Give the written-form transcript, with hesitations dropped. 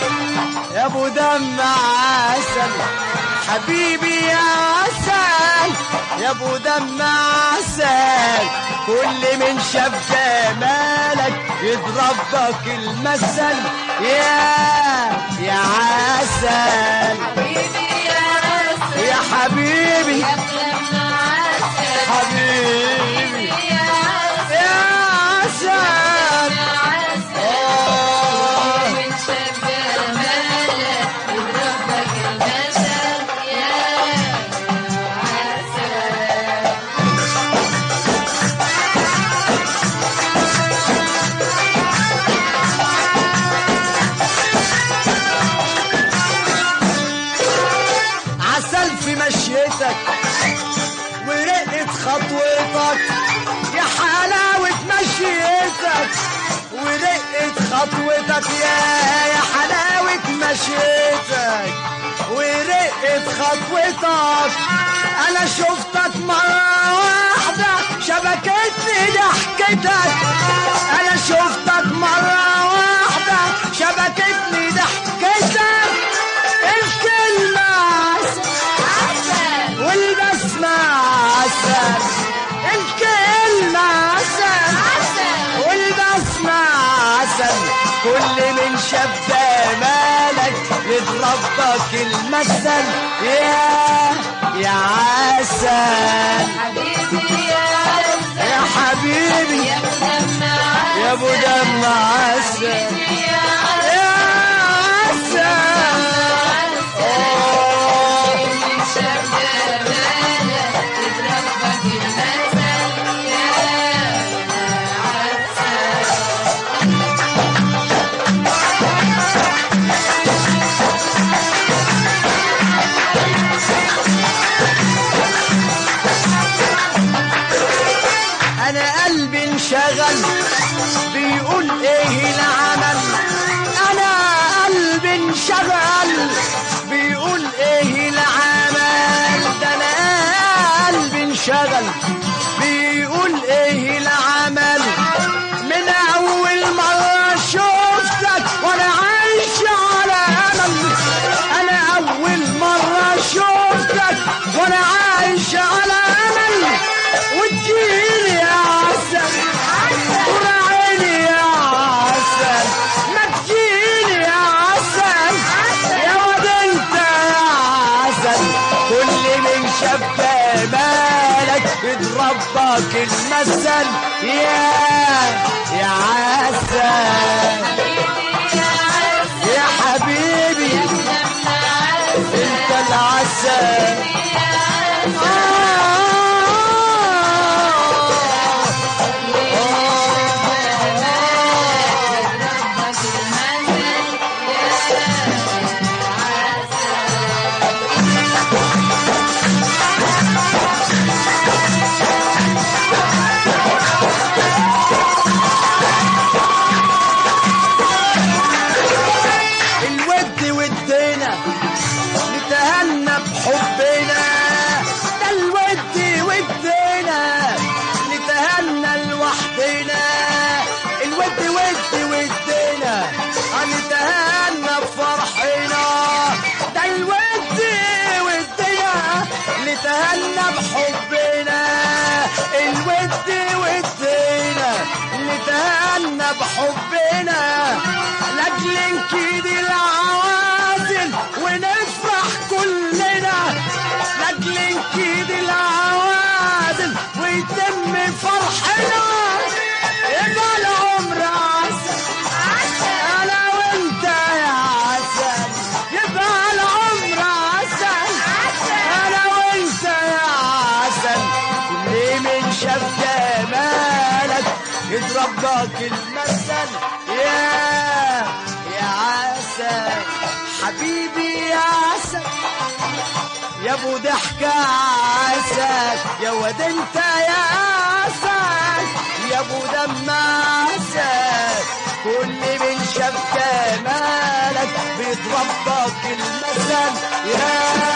يا ابو دم عسل حبيبي يا عسل يا ابو دم عسل كل من شاف جمالك يضربك المثل يا عسل حبيبي يا عسل يا حبيبي يا دم عسل حبيبي يا عسل يا عسل يا عسل من شاف جمالك يضربك المثل يا عسل. عسل في مشيتك ورقة خطوتك يا حلاوة مشيتك ورقة خطوتك يا حلاوة مشيتك ورقة خطوتك أنا شفتك مرة واحدة شبكتني ضحكتك أنا شفتك مرة واحدة شبكتني ضحكتك الكلمة عسل والبسمة عسل الكلمة عسل والبسمة عسل كل من شاف جمالك يضربك المثل يا عسل حبيبي يا عسل يا حبيبي يا دم عسل يا ابو دم عسل يا عسل يا عسل من شاف جمالك يضربك المثل يا عسل. انا قلبي انشغل بيقول ايه العمل انا قلبي انشغل بيقول ايه العمل ده انا قلبي انشغل بيقول ايه العمل من اول مرة شفتك وانا عايش على امل انا اول مرة شفتك وانا عايش على امل وتجيلي يا عسل وراعيني يا عسل ما تجيلي يا عسل يا واد انت يا عسل كل من شاف جمالك يضربك المثل يا عسل حبيبي يا عسل يا حبيبي يا دم عسل انت العسل الود ودينا نتهنى بحبنا ده الود ودينا نتهنى لوحدنا الود ودينا نتهنى بفرحنا ده الود ودينا نتهنى بحبنا الود ودينا نتهنى بحبنا لاجل نكيد العوازل ونفرح كلنا لاجل نكيد العوازل ويتم فرحنا يبقى العمر عسل انا وانت يا عسل يبقى العمر عسل انا وانت يا عسل كل من شاف جمالك يضربك المثل يا عسل حبيبي يا عسل يا ابو ضحكة عسل يا واد انت يا عسل يا ابو دم عسل كل من شاف جمالك بيضربك المثل